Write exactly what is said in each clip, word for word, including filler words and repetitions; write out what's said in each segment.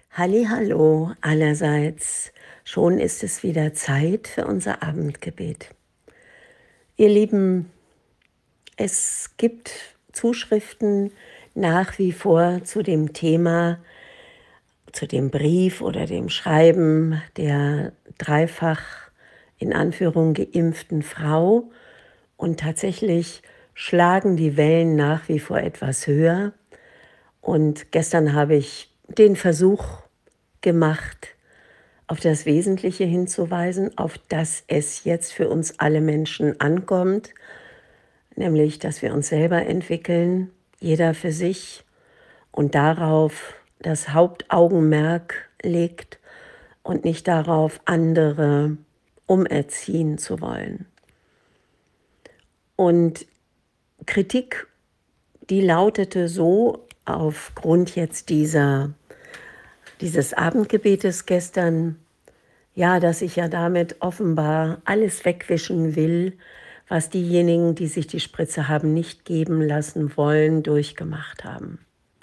Hallihallo allerseits. Schon ist es wieder Zeit für unser Abendgebet. Ihr Lieben, es gibt Zuschriften nach wie vor zu dem Thema, zu dem Brief oder dem Schreiben der dreifach in Anführung geimpften Frau. Und tatsächlich schlagen die Wellen nach wie vor etwas höher. Und gestern habe ich den Versuch gemacht, auf das Wesentliche hinzuweisen, auf das es jetzt für uns alle Menschen ankommt, nämlich, dass wir uns selber entwickeln, jeder für sich, und darauf das Hauptaugenmerk legt und nicht darauf, andere umerziehen zu wollen. Und Kritik, die lautete so aufgrund jetzt dieser, dieses Abendgebetes gestern, ja, dass ich ja damit offenbar alles wegwischen will, was diejenigen, die sich die Spritze haben nicht geben lassen wollen, durchgemacht haben.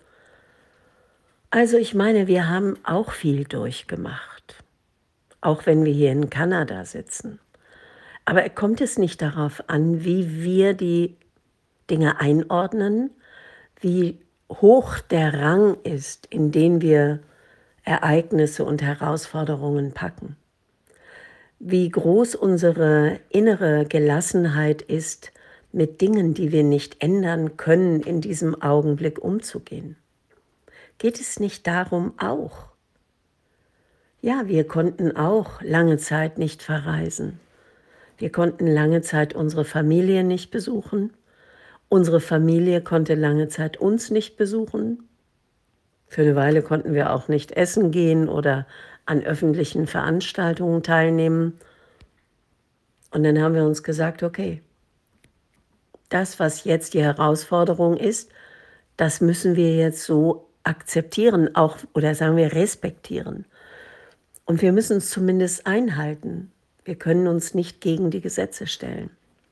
Also ich meine, wir haben auch viel durchgemacht, auch wenn wir hier in Kanada sitzen. Aber kommt es nicht darauf an, wie wir die Dinge einordnen, wie hoch der Rang ist, in den wir Ereignisse und Herausforderungen packen? Wie groß unsere innere Gelassenheit ist, mit Dingen, die wir nicht ändern können, in diesem Augenblick umzugehen? Geht es nicht darum auch? Ja, wir konnten auch lange Zeit nicht verreisen. Wir konnten lange Zeit unsere Familie nicht besuchen. Unsere Familie konnte lange Zeit uns nicht besuchen. Für eine Weile konnten wir auch nicht essen gehen oder an öffentlichen Veranstaltungen teilnehmen. Und dann haben wir uns gesagt, okay, das, was jetzt die Herausforderung ist, das müssen wir jetzt so akzeptieren, auch, oder sagen wir respektieren. Und wir müssen es zumindest einhalten. Wir können uns nicht gegen die Gesetze stellen.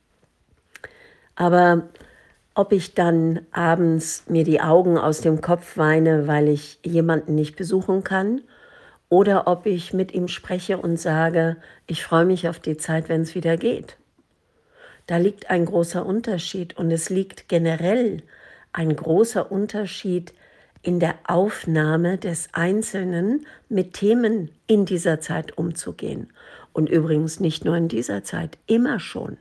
Aber ob ich dann abends mir die Augen aus dem Kopf weine, weil ich jemanden nicht besuchen kann, oder ob ich mit ihm spreche und sage, ich freue mich auf die Zeit, wenn es wieder geht. Da liegt ein großer Unterschied, und es liegt generell ein großer Unterschied in der Aufnahme des Einzelnen, mit Themen in dieser Zeit umzugehen. Und übrigens nicht nur in dieser Zeit, immer schon.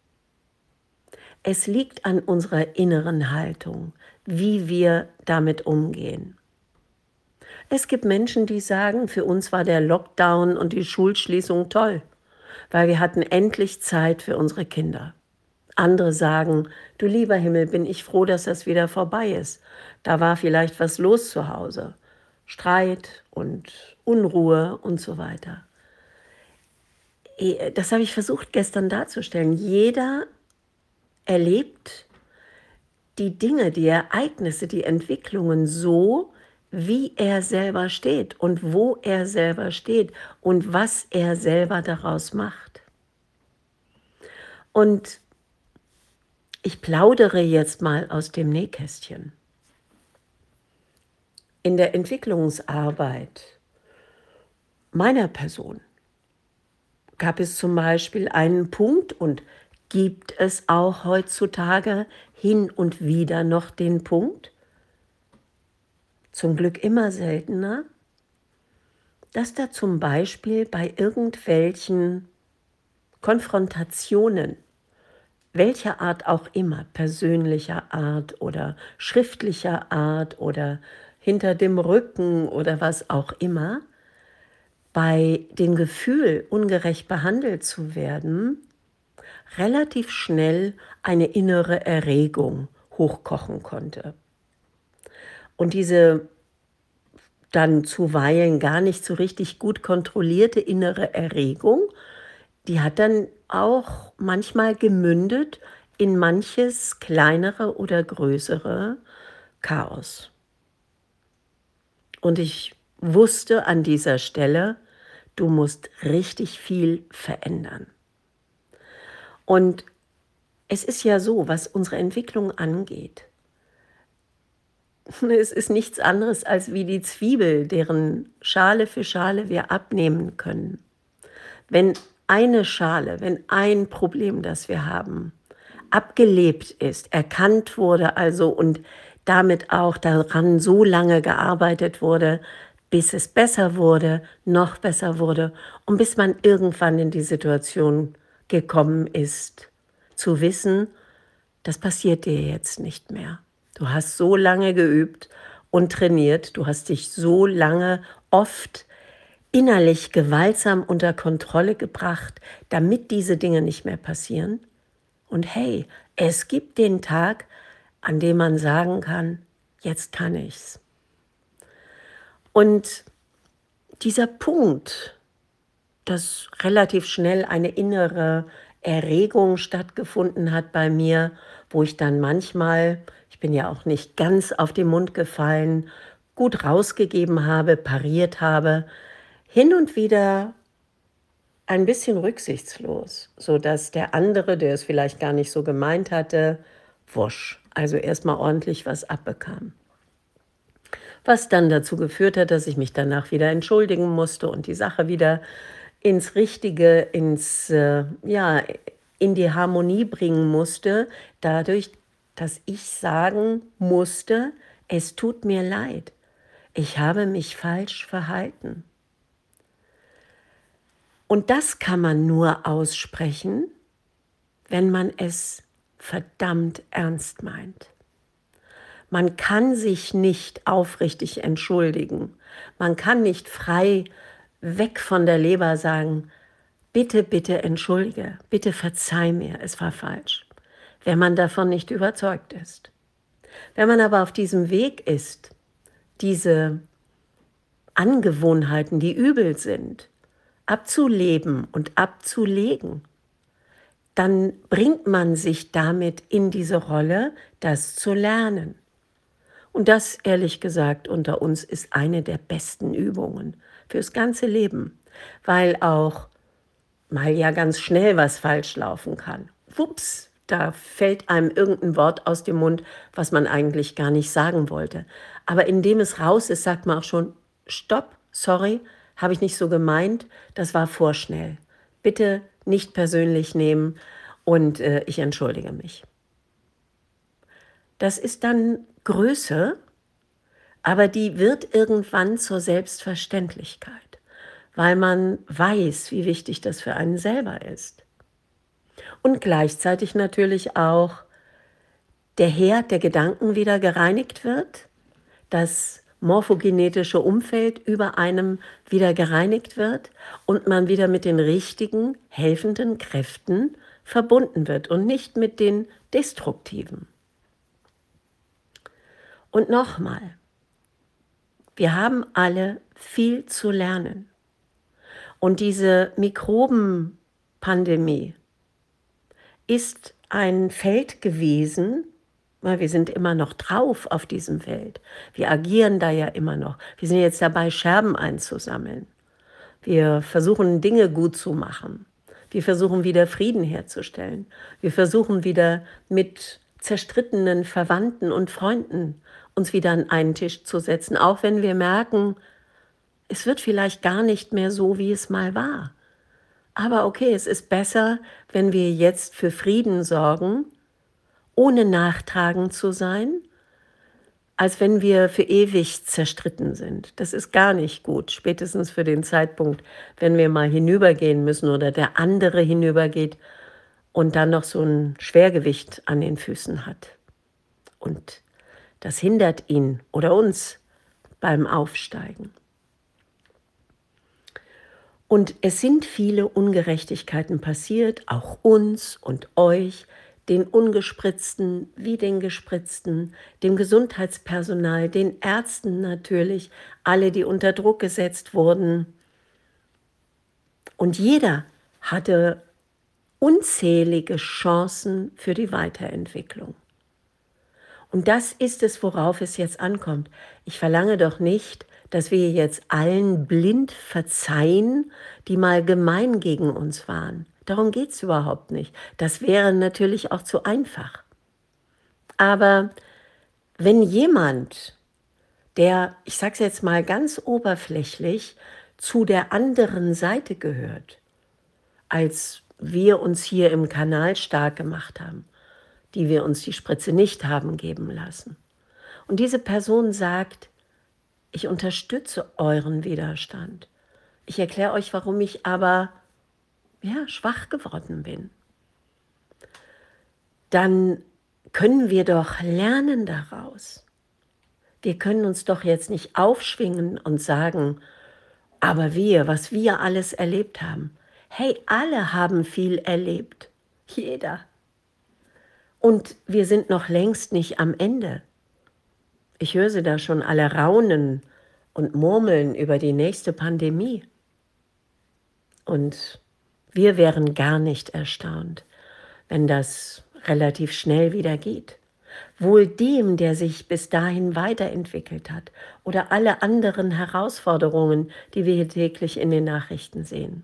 Es liegt an unserer inneren Haltung, wie wir damit umgehen. Es gibt Menschen, die sagen, für uns war der Lockdown und die Schulschließung toll, weil wir hatten endlich Zeit für unsere Kinder. Andere sagen, du lieber Himmel, bin ich froh, dass das wieder vorbei ist. Da war vielleicht was los zu Hause. Streit und Unruhe und so weiter. Das habe ich versucht gestern darzustellen. Jeder erlebt die Dinge, die Ereignisse, die Entwicklungen so, wie er selber steht und wo er selber steht und was er selber daraus macht. Und ich plaudere jetzt mal aus dem Nähkästchen. In der Entwicklungsarbeit meiner Person gab es zum Beispiel einen Punkt, und gibt es auch heutzutage hin und wieder noch den Punkt, zum Glück immer seltener, dass da zum Beispiel bei irgendwelchen Konfrontationen, welcher Art auch immer, persönlicher Art oder schriftlicher Art oder hinter dem Rücken oder was auch immer, bei dem Gefühl, ungerecht behandelt zu werden, relativ schnell eine innere Erregung hochkochen konnte. Und diese dann zuweilen gar nicht so richtig gut kontrollierte innere Erregung, die hat dann auch manchmal gemündet in manches kleinere oder größere Chaos. Und ich wusste an dieser Stelle, du musst richtig viel verändern. Und es ist ja so, was unsere Entwicklung angeht. Es ist nichts anderes als wie die Zwiebel, deren Schale für Schale wir abnehmen können. Wenn eine Schale, wenn ein Problem, das wir haben, abgelebt ist, erkannt wurde also und damit auch daran so lange gearbeitet wurde, bis es besser wurde, noch besser wurde und bis man irgendwann in die Situation gekommen ist, zu wissen, das passiert dir jetzt nicht mehr. Du hast so lange geübt und trainiert, du hast dich so lange oft innerlich gewaltsam unter Kontrolle gebracht, damit diese Dinge nicht mehr passieren. Und hey, es gibt den Tag, an dem man sagen kann, jetzt kann ich's. Und dieser Punkt, dass relativ schnell eine innere Erregung stattgefunden hat bei mir, wo ich dann manchmal, ich bin ja auch nicht ganz auf den Mund gefallen, gut rausgegeben habe, pariert habe, hin und wieder ein bisschen rücksichtslos, sodass der andere, der es vielleicht gar nicht so gemeint hatte, wusch, also erstmal ordentlich was abbekam. Was dann dazu geführt hat, dass ich mich danach wieder entschuldigen musste und die Sache wieder ins Richtige, ins, äh, ja, in die Harmonie bringen musste, dadurch, dass ich sagen musste, es tut mir leid, ich habe mich falsch verhalten. Und das kann man nur aussprechen, wenn man es verdammt ernst meint. Man kann sich nicht aufrichtig entschuldigen. Man kann nicht frei weg von der Leber sagen, bitte, bitte entschuldige, bitte verzeih mir, es war falsch, wenn man davon nicht überzeugt ist. Wenn man aber auf diesem Weg ist, diese Angewohnheiten, die übel sind, abzuleben und abzulegen, dann bringt man sich damit in diese Rolle, das zu lernen. Und das, ehrlich gesagt, unter uns ist eine der besten Übungen fürs ganze Leben, weil auch mal ja ganz schnell was falsch laufen kann. Wups, da fällt einem irgendein Wort aus dem Mund, was man eigentlich gar nicht sagen wollte. Aber indem es raus ist, sagt man auch schon, stopp, sorry, habe ich nicht so gemeint, das war vorschnell. Bitte nicht persönlich nehmen und äh, ich entschuldige mich. Das ist dann Größe, aber die wird irgendwann zur Selbstverständlichkeit, weil man weiß, wie wichtig das für einen selber ist. Und gleichzeitig natürlich auch der Herd der Gedanken wieder gereinigt wird, das morphogenetische Umfeld über einem wieder gereinigt wird und man wieder mit den richtigen, helfenden Kräften verbunden wird und nicht mit den destruktiven. Und nochmal, wir haben alle viel zu lernen. Und diese Mikrobenpandemie ist ein Feld gewesen, weil wir sind immer noch drauf auf diesem Feld. Wir agieren da ja immer noch. Wir sind jetzt dabei, Scherben einzusammeln. Wir versuchen, Dinge gut zu machen. Wir versuchen, wieder Frieden herzustellen. Wir versuchen, wieder mit zerstrittenen Verwandten und Freunden uns wieder an einen Tisch zu setzen, auch wenn wir merken, es wird vielleicht gar nicht mehr so, wie es mal war. Aber okay, es ist besser, wenn wir jetzt für Frieden sorgen, ohne nachtragend zu sein, als wenn wir für ewig zerstritten sind. Das ist gar nicht gut, spätestens für den Zeitpunkt, wenn wir mal hinübergehen müssen oder der andere hinübergeht und dann noch so ein Schwergewicht an den Füßen hat. Und das hindert ihn oder uns beim Aufsteigen. Und es sind viele Ungerechtigkeiten passiert, auch uns und euch, den Ungespritzten wie den Gespritzten, dem Gesundheitspersonal, den Ärzten natürlich, alle, die unter Druck gesetzt wurden. Und jeder hatte unzählige Chancen für die Weiterentwicklung. Und das ist es, worauf es jetzt ankommt. Ich verlange doch nicht, dass wir jetzt allen blind verzeihen, die mal gemein gegen uns waren. Darum geht es überhaupt nicht. Das wäre natürlich auch zu einfach. Aber wenn jemand der, ich sage es jetzt mal ganz oberflächlich, zu der anderen Seite gehört, als wir uns hier im Kanal stark gemacht haben, die wir uns die Spritze nicht haben geben lassen. Und diese Person sagt, ich unterstütze euren Widerstand. Ich erkläre euch, warum ich aber ja, schwach geworden bin. Dann können wir doch lernen daraus. Wir können uns doch jetzt nicht aufschwingen und sagen, aber wir, was wir alles erlebt haben. Hey, alle haben viel erlebt. Jeder. Und wir sind noch längst nicht am Ende. Ich höre sie da schon alle raunen und murmeln über die nächste Pandemie. Und wir wären gar nicht erstaunt, wenn das relativ schnell wieder geht. Wohl dem, der sich bis dahin weiterentwickelt hat oder alle anderen Herausforderungen, die wir hier täglich in den Nachrichten sehen.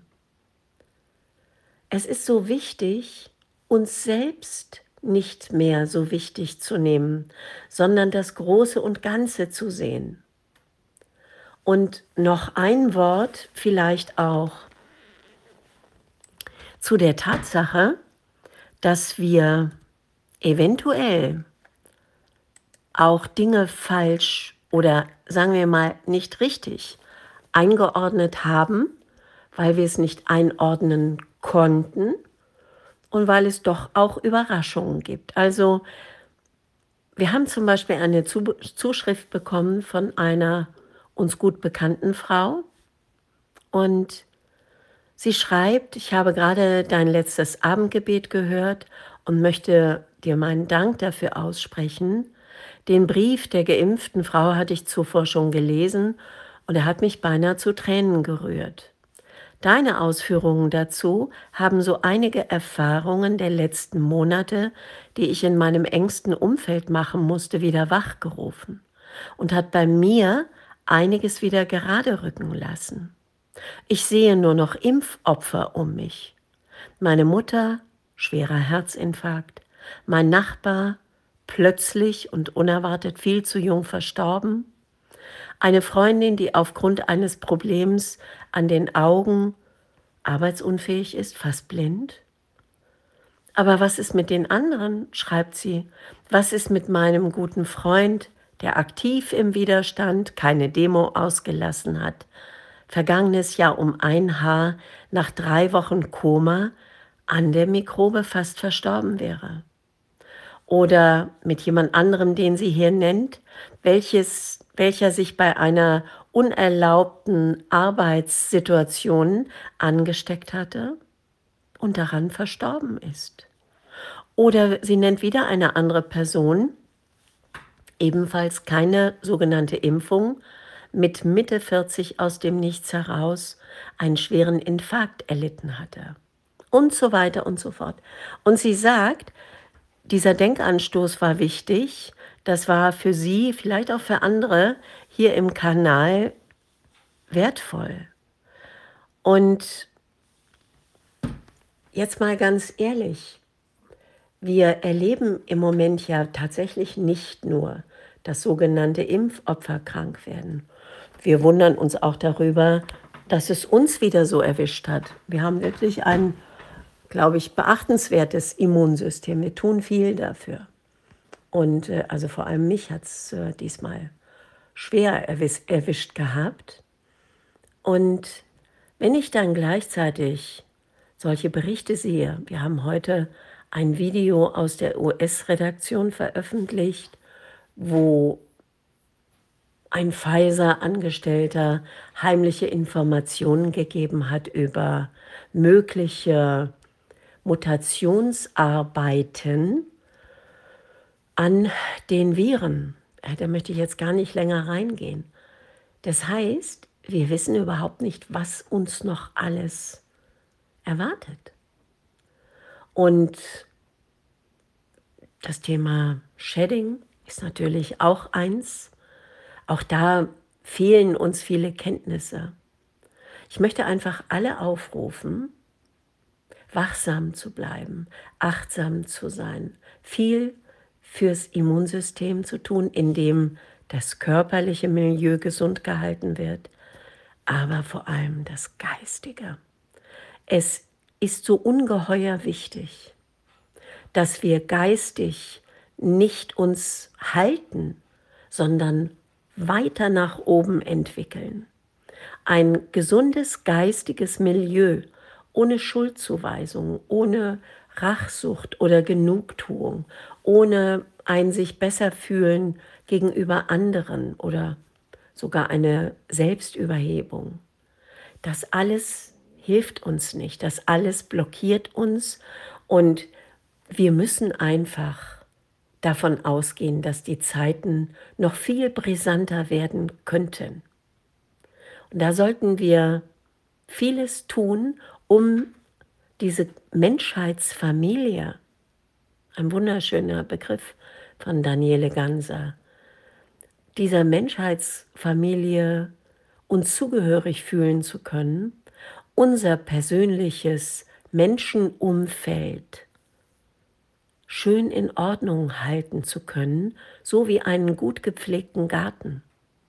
Es ist so wichtig, uns selbst nicht mehr so wichtig zu nehmen, sondern das Große und Ganze zu sehen. Und noch ein Wort vielleicht auch zu der Tatsache, dass wir eventuell auch Dinge falsch oder sagen wir mal nicht richtig eingeordnet haben, weil wir es nicht einordnen konnten und weil es doch auch Überraschungen gibt. Also wir haben zum Beispiel eine Zuschrift bekommen von einer uns gut bekannten Frau und sie schreibt, ich habe gerade dein letztes Abendgebet gehört und möchte dir meinen Dank dafür aussprechen. Den Brief der geimpften Frau hatte ich zuvor schon gelesen und er hat mich beinahe zu Tränen gerührt. Deine Ausführungen dazu haben so einige Erfahrungen der letzten Monate, die ich in meinem engsten Umfeld machen musste, wieder wachgerufen und hat bei mir einiges wieder gerade rücken lassen. Ich sehe nur noch Impfopfer um mich. Meine Mutter, schwerer Herzinfarkt, mein Nachbar, plötzlich und unerwartet viel zu jung verstorben, eine Freundin, die aufgrund eines Problems an den Augen arbeitsunfähig ist, fast blind. Aber was ist mit den anderen, schreibt sie, was ist mit meinem guten Freund, der aktiv im Widerstand keine Demo ausgelassen hat, vergangenes Jahr um ein Haar nach drei Wochen Koma an der Mikrobe fast verstorben wäre? Oder mit jemand anderem, den sie hier nennt, welches, welcher sich bei einer unerlaubten Arbeitssituation angesteckt hatte und daran verstorben ist. Oder sie nennt wieder eine andere Person, ebenfalls keine sogenannte Impfung, mit Mitte vierzig aus dem Nichts heraus einen schweren Infarkt erlitten hatte. Und so weiter und so fort. Und sie sagt, dieser Denkanstoß war wichtig, das war für sie, vielleicht auch für andere hier im Kanal wertvoll. Und jetzt mal ganz ehrlich, wir erleben im Moment ja tatsächlich nicht nur, dass sogenannte Impfopfer krank werden. Wir wundern uns auch darüber, dass es uns wieder so erwischt hat. Wir haben wirklich ein, glaube ich, beachtenswertes Immunsystem. Wir tun viel dafür. Und äh, also vor allem mich hat es äh, diesmal schwer erwisch, erwischt gehabt. Und wenn ich dann gleichzeitig solche Berichte sehe, wir haben heute ein Video aus der U S-Redaktion veröffentlicht, wo ein Pfizer-Angestellter heimliche Informationen gegeben hat über mögliche Mutationsarbeiten an den Viren. Da möchte ich jetzt gar nicht länger reingehen. Das heißt, wir wissen überhaupt nicht, was uns noch alles erwartet. Und das Thema Shedding ist natürlich auch eins. Auch da fehlen uns viele Kenntnisse. Ich möchte einfach alle aufrufen, wachsam zu bleiben, achtsam zu sein, viel fürs Immunsystem zu tun, indem das körperliche Milieu gesund gehalten wird, aber vor allem das Geistige. Es ist so ungeheuer wichtig, dass wir geistig nicht uns halten, sondern weiter nach oben entwickeln. Ein gesundes geistiges Milieu ohne Schuldzuweisung, ohne Rachsucht oder Genugtuung, ohne ein sich besser fühlen gegenüber anderen oder sogar eine Selbstüberhebung. Das alles hilft uns nicht, das alles blockiert uns und wir müssen einfach davon ausgehen, dass die Zeiten noch viel brisanter werden könnten. Und da sollten wir vieles tun, um diese Menschheitsfamilie, ein wunderschöner Begriff von Daniele Ganser, dieser Menschheitsfamilie uns zugehörig fühlen zu können, unser persönliches Menschenumfeld schön in Ordnung halten zu können, so wie einen gut gepflegten Garten.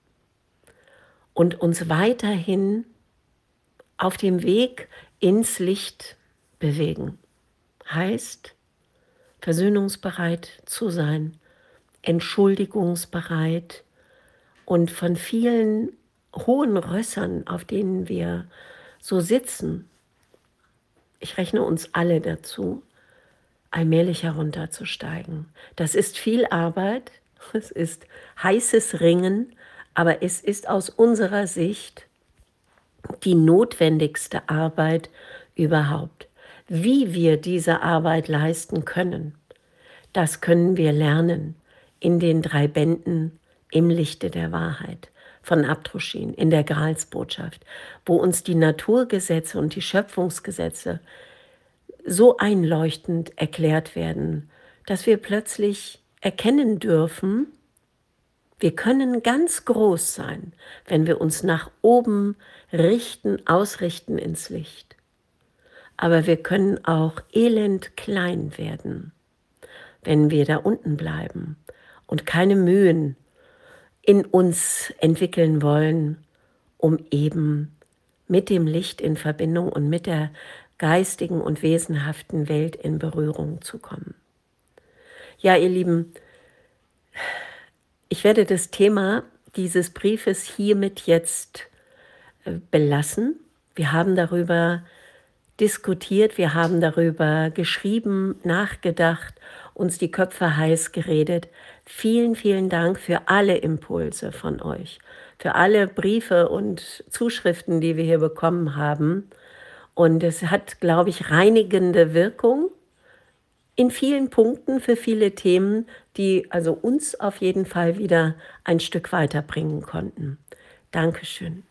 Und uns weiterhin auf dem Weg ins Licht bewegen. Heißt, versöhnungsbereit zu sein, entschuldigungsbereit und von vielen hohen Rössern, auf denen wir so sitzen, ich rechne uns alle dazu, allmählich herunterzusteigen. Das ist viel Arbeit, es ist heißes Ringen, aber es ist aus unserer Sicht die notwendigste Arbeit überhaupt. Wie wir diese Arbeit leisten können, das können wir lernen in den drei Bänden im Lichte der Wahrheit von Abdruschin, in der Gralsbotschaft, wo uns die Naturgesetze und die Schöpfungsgesetze so einleuchtend erklärt werden, dass wir plötzlich erkennen dürfen, wir können ganz groß sein, wenn wir uns nach oben richten, ausrichten ins Licht. Aber wir können auch elend klein werden, wenn wir da unten bleiben und keine Mühen in uns entwickeln wollen, um eben mit dem Licht in Verbindung und mit der geistigen und wesenhaften Welt in Berührung zu kommen. Ja, ihr Lieben, ich werde das Thema dieses Briefes hiermit jetzt belassen. Wir haben darüber diskutiert, wir haben darüber geschrieben, nachgedacht, uns die Köpfe heiß geredet. Vielen, vielen Dank für alle Impulse von euch, für alle Briefe und Zuschriften, die wir hier bekommen haben. Und es hat, glaube ich, reinigende Wirkung in vielen Punkten für viele Themen, die also uns auf jeden Fall wieder ein Stück weiterbringen konnten. Dankeschön.